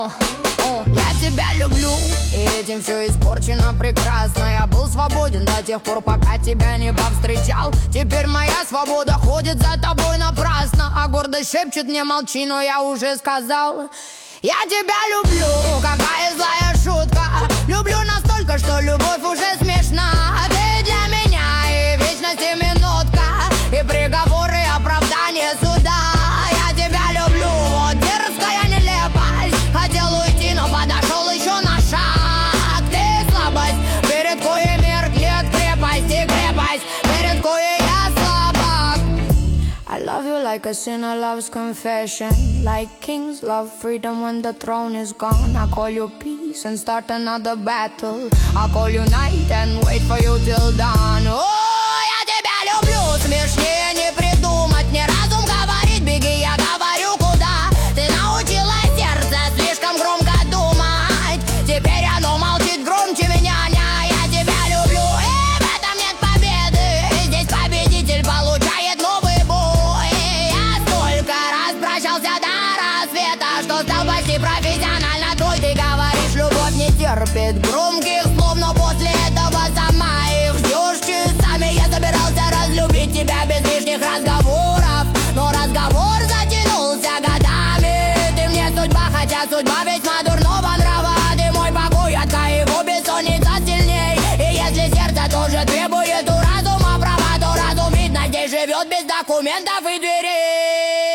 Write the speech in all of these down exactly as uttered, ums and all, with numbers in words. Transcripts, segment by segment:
О, я тебя люблю, и этим все испорчено прекрасно. Я был свободен до тех пор, пока тебя не повстречал. Теперь моя свобода ходит за тобой напрасно. А гордость шепчет мне: молчи, но я уже сказал. Я тебя люблю, какая злая шутка. Люблю настолько, что любовь уже смешна. Ты для меня и вечность, и минутка, и приговоры, и оправдание суда. Я тебя люблю, вот дерзкая нелепость. Хотел уйти, но подошел еще на шаг. Ты слабость, перед коей меркнет крепость, и крепость, перед коей я слабак. I love you like a sinner loves confession, like kings love freedom when the throne is gone. I call you peace and start another battle. I call you night and wait for you till dawn. О, я тебя люблю, смешнее не придумать. Мне разум говорит: беги, я говорю куда. Ты научила сердце слишком громко думать. Теперь оно молчит громче меня. Я тебя люблю, и в этом нет победы. Здесь победитель получает новый бой. Я столько раз прощался до рассвета, что стал почти профессионально твой. Ты говоришь, любовь не терпит громких слов, но после этого сама их ждешь часами. Я собирался разлюбить тебя без лишних разговоров, но разговор затянулся годами. Ты мне судьба, хотя судьба весьма дурного нрава. Ты мой покой, от его бессонница сильней. И если сердце тоже требует у разума права, то разум, видно, здесь живет без документов и дверей.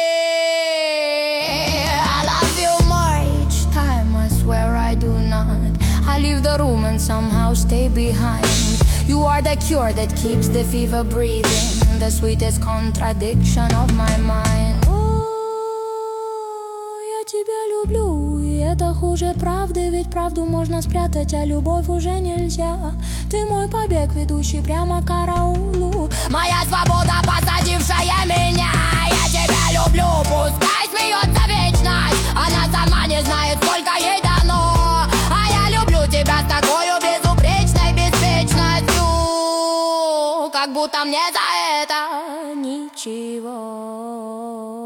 I love you more each time, I swear I do not. I leave the room and somehow stay behind. You are the cure that keeps the fever breathing, the sweetest contradiction of my mind. Я тебя люблю, и это хуже правды, ведь правду можно спрятать, а любовь уже нельзя. Ты мой побег, ведущий прямо к караулу. Моя свобода, посадившая меня. Я тебя люблю, пускай смеется вечность. Она сама не знает, сколько ей дано. А я люблю тебя с такой безупречной беспечностью, как будто мне за это Ничего.